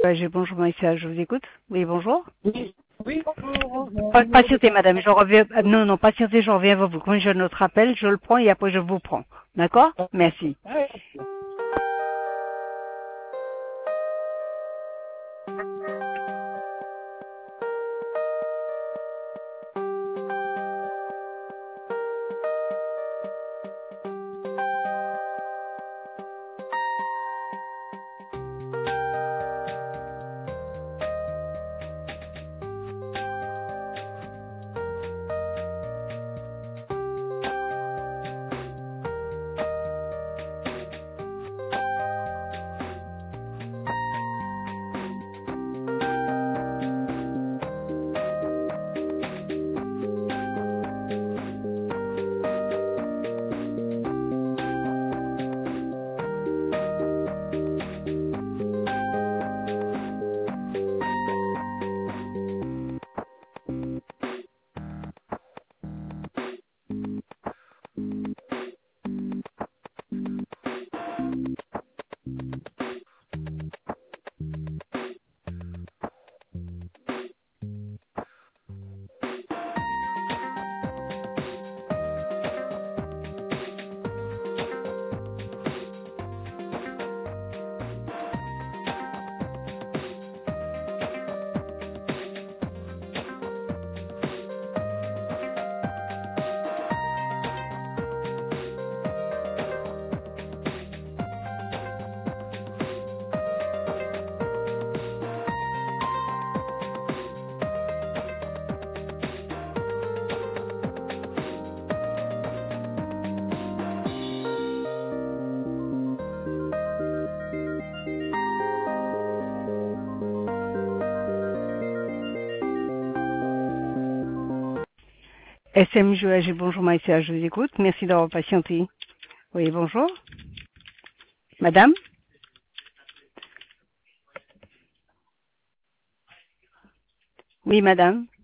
AG, bonjour, Maïssa, je vous écoute. Oui, bonjour. Oui, oui, bonjour. Patientez, madame, je reviens. Non, patientez, je reviens vers vous. Quand j'ai notre appel, je le prends et après je vous prends. D'accord? Merci. SMJ AG, bonjour, Maïssa, je vous écoute. Merci d'avoir patienté. Oui, bonjour. Madame? Oui, madame.